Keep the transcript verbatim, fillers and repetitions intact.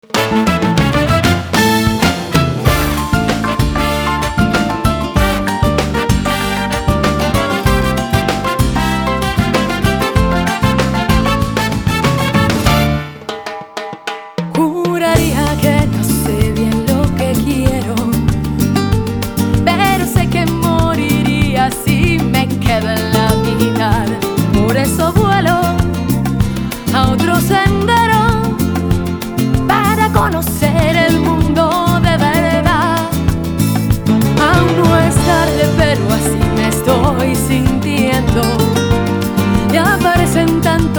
Juraría que no sé bien lo que quiero, pero sé que moriría si me quedo en la mitad. Por eso vuelo a otro sendero para conocer el mundo de verdad. Aún no es tarde, pero así me estoy sintiendo. Y aparecen tantos